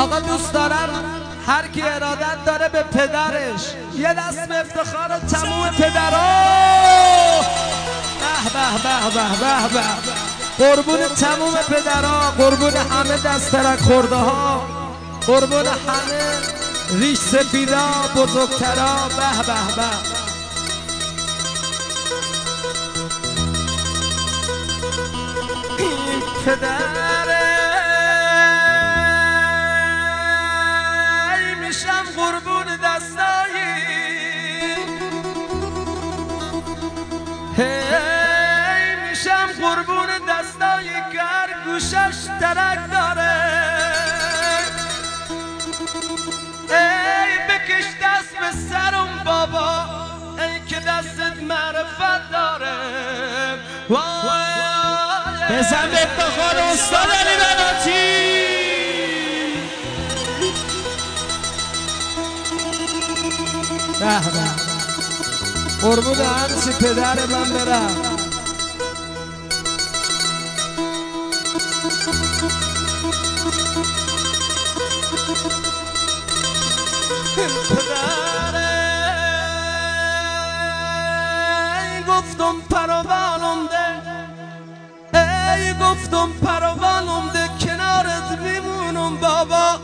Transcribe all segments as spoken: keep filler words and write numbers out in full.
آقا دوست دارم هر کی ارادت داره به پدرش یه دست به افتخار تموم پدرها. به به به به به به قربون تموم پدرها، قربون همه دسترک خورده ها، قربون همه ریش سفیدا بزرگترا. به به به این پدره میشم قربون دستایی، هی میشم قربون دستایی که هر گوشش ترک داره. ای بکش دست به سرم بابا، ای که دستت معرفت داره. بزن به افتخار استاد علی بناتی. به به قربون هرچی پدر من برم. ای گفتم پروانم ده، ای گفتم پروانم ده کنارت میمونم بابا.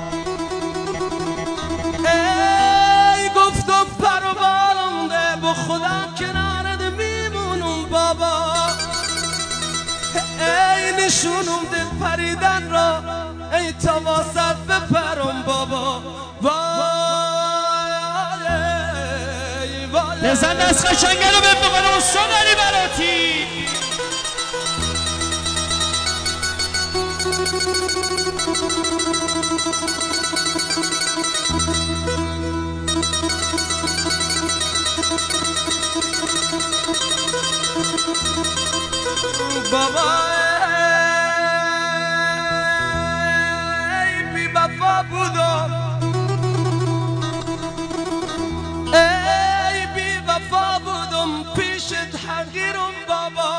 ای گفتم پروانم ده با خدا کنارت میمونم بابا. ای نشونم ده پریدن را، ای تا واسط بپرم بابا. بزن دست قشنگه رو به افتخار استاد علی بناتی. بابا ای بی وفا بودم، ای بی وفا بودم پیشت حقیرم بابا.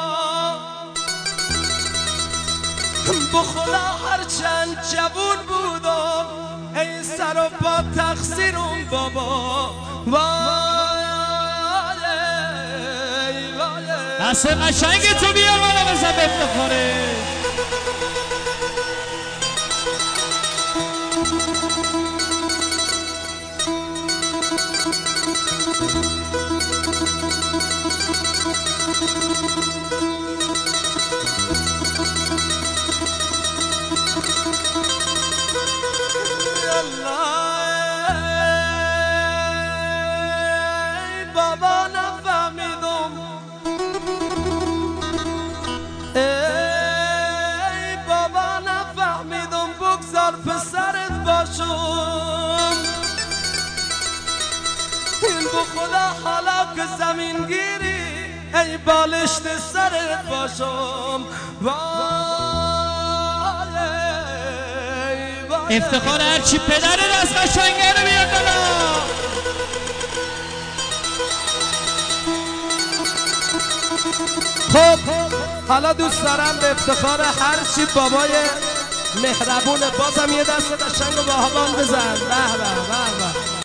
بخدا هرچند جوون بودم، ای سر و پا تقصیرم بابا. وای دست قشنگ تو بیار بالا بزن به افتخاره. بابا نفهمیدم، ای بابا نفهمیدم بگذار پسرت باشم. این بخدا حالا که زمین گیری، ای بالشت سرت باشم. افتخار هرچی پدر دست قشنگه رو بیاد بالا. خب حالا دوست دارم به افتخار هرچی بابای مهربونه بازم یه دست قشنگ و باهبان بزن. به به به